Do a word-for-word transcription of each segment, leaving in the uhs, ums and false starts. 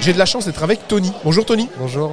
J'ai de la chance d'être avec Tony. Bonjour Tony. Bonjour.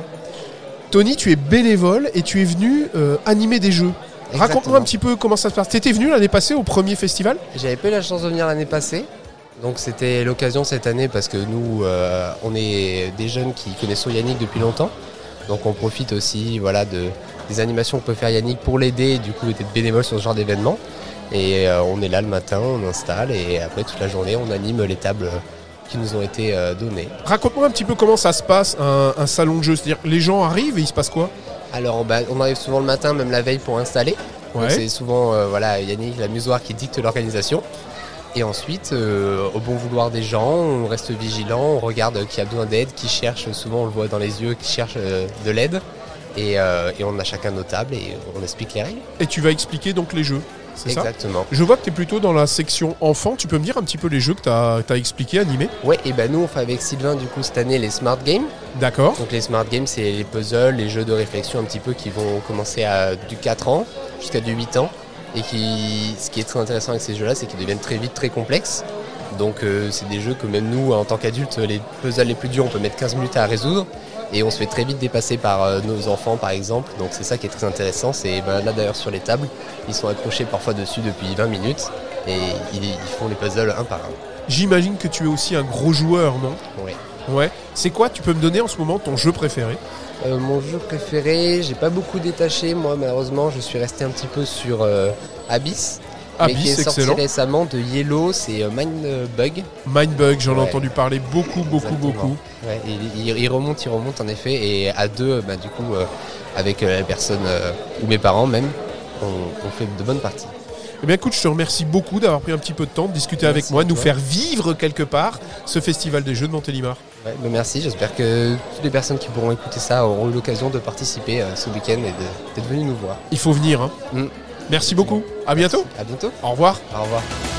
Tony, tu es bénévole et tu es venu euh, animer des jeux. Exactement. Raconte-moi un petit peu comment ça se passe. Tu étais venu l'année passée au premier festival ? J'avais pas eu la chance de venir l'année passée. Donc c'était l'occasion cette année parce que nous, euh, on est des jeunes qui connaissent Yannick depuis longtemps. Donc on profite aussi voilà, de, des animations que peut faire Yannick pour l'aider et du coup d'être bénévole sur ce genre d'événement. Et euh, on est là le matin, on installe et après toute la journée on anime les tables qui nous ont été euh, données. Raconte-moi un petit peu comment ça se passe un, un salon de jeu. C'est-à-dire les gens arrivent et il se passe quoi ? Alors bah, on arrive souvent le matin, même la veille pour installer. Ouais. Donc c'est souvent euh, voilà, Yannick, la musoir qui dicte l'organisation. Et ensuite, euh, au bon vouloir des gens, on reste vigilant, on regarde qui a besoin d'aide, qui cherche, souvent on le voit dans les yeux, qui cherche euh, de l'aide. Et, euh, et on a chacun nos tables et on explique les règles. Et tu vas expliquer donc les jeux, c'est ça ? Exactement. Je vois que tu es plutôt dans la section enfants. Tu peux me dire un petit peu les jeux que tu as expliqués, animés ? Ouais, et ben nous on fait avec Sylvain du coup cette année les Smart Games. D'accord. Donc les Smart Games, c'est les puzzles, les jeux de réflexion un petit peu qui vont commencer à du quatre ans jusqu'à du huit ans. Et qui, ce qui est très intéressant avec ces jeux-là, c'est qu'ils deviennent très vite très complexes. Donc euh, c'est des jeux que même nous, en tant qu'adultes, les puzzles les plus durs, on peut mettre quinze minutes à résoudre. Et on se fait très vite dépasser par euh, nos enfants, par exemple. Donc c'est ça qui est très intéressant. C'est ben, là d'ailleurs sur les tables, ils sont accrochés parfois dessus depuis vingt minutes. Et ils, ils font les puzzles un par un. J'imagine que tu es aussi un gros joueur, non ? Oui. Ouais. C'est quoi, tu peux me donner en ce moment ton jeu préféré ? Euh, mon jeu préféré, j'ai pas beaucoup détaché. Moi, malheureusement, je suis resté un petit peu sur euh, Abyss. Abyss, mais qui est sorti excellent. récemment de Yellow, c'est euh, Mindbug. Mindbug, j'en ai Ouais. entendu parler beaucoup, beaucoup, Exactement. beaucoup. Ouais, il, il, il remonte, il remonte en effet. Et à deux, bah, du coup, euh, avec euh, la personne euh, ou mes parents même, on, on fait de bonnes parties. Eh bien écoute, je te remercie beaucoup d'avoir pris un petit peu de temps de discuter Merci avec moi, de nous toi. faire vivre quelque part ce festival des jeux de Montélimar. Ouais, bah merci, j'espère que toutes les personnes qui pourront écouter ça auront eu l'occasion de participer euh, ce week-end et de, d'être venues nous voir. Il faut venir. Hein. Mm. Merci beaucoup. À bientôt. À bientôt. Au revoir. Au revoir.